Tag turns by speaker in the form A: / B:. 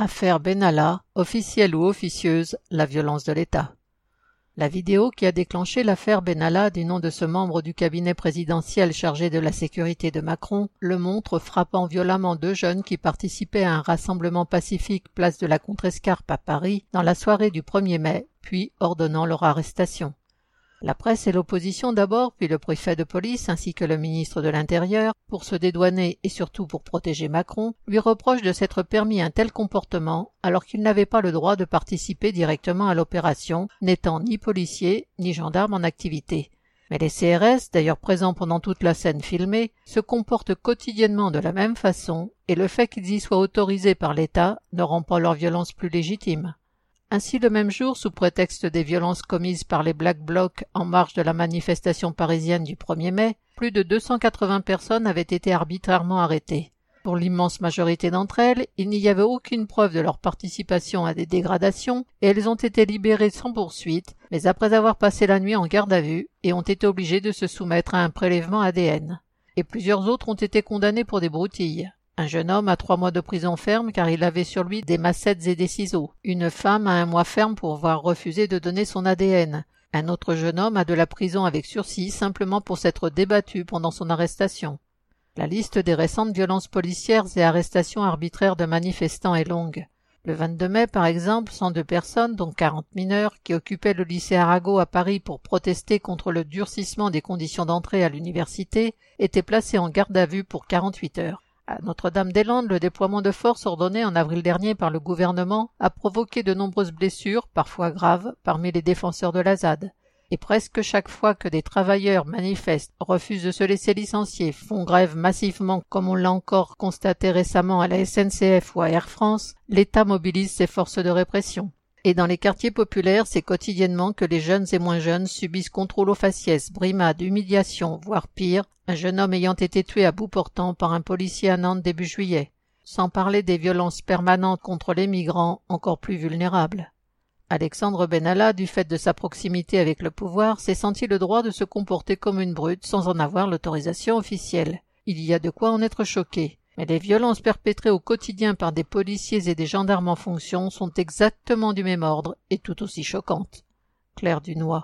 A: Affaire Benalla, officielle ou officieuse, la violence de l'État. La vidéo qui a déclenché l'affaire Benalla du nom de ce membre du cabinet présidentiel chargé de la sécurité de Macron le montre frappant violemment deux jeunes qui participaient à un rassemblement pacifique place de la Contrescarpe à Paris dans la soirée du 1er mai, puis ordonnant leur arrestation. La presse et l'opposition d'abord, puis le préfet de police ainsi que le ministre de l'Intérieur, pour se dédouaner et surtout pour protéger Macron, lui reprochent de s'être permis un tel comportement alors qu'il n'avait pas le droit de participer directement à l'opération, n'étant ni policier ni gendarme en activité. Mais les CRS, d'ailleurs présents pendant toute la scène filmée, se comportent quotidiennement de la même façon et le fait qu'ils y soient autorisés par l'État ne rend pas leur violence plus légitime. Ainsi, le même jour, sous prétexte des violences commises par les Black Blocs en marge de la manifestation parisienne du 1er mai, plus de 280 personnes avaient été arbitrairement arrêtées. Pour l'immense majorité d'entre elles, il n'y avait aucune preuve de leur participation à des dégradations et elles ont été libérées sans poursuite, mais après avoir passé la nuit en garde à vue et ont été obligées de se soumettre à un prélèvement ADN. Et plusieurs autres ont été condamnés pour des broutilles. Un jeune homme a 3 mois de prison ferme car il avait sur lui des massettes et des ciseaux. Une femme a 1 mois ferme pour avoir refusé de donner son ADN. Un autre jeune homme a de la prison avec sursis simplement pour s'être débattu pendant son arrestation. La liste des récentes violences policières et arrestations arbitraires de manifestants est longue. Le 22 mai, par exemple, 102 personnes, dont 40 mineurs, qui occupaient le lycée Arago à Paris pour protester contre le durcissement des conditions d'entrée à l'université, étaient placées en garde à vue pour 48 heures. À Notre-Dame-des-Landes, le déploiement de force ordonné en avril dernier par le gouvernement a provoqué de nombreuses blessures, parfois graves, parmi les défenseurs de la ZAD. Et presque chaque fois que des travailleurs manifestent, refusent de se laisser licencier, font grève massivement comme on l'a encore constaté récemment à la SNCF ou à Air France, l'État mobilise ses forces de répression. Et dans les quartiers populaires, c'est quotidiennement que les jeunes et moins jeunes subissent contrôle aux faciès, brimades, humiliations, voire pire, un jeune homme ayant été tué à bout portant par un policier à Nantes début juillet. Sans parler des violences permanentes contre les migrants, encore plus vulnérables. Alexandre Benalla, du fait de sa proximité avec le pouvoir, s'est senti le droit de se comporter comme une brute sans en avoir l'autorisation officielle. Il y a de quoi en être choqué. Mais les violences perpétrées au quotidien par des policiers et des gendarmes en fonction sont exactement du même ordre et tout aussi choquantes. Claire Dunois.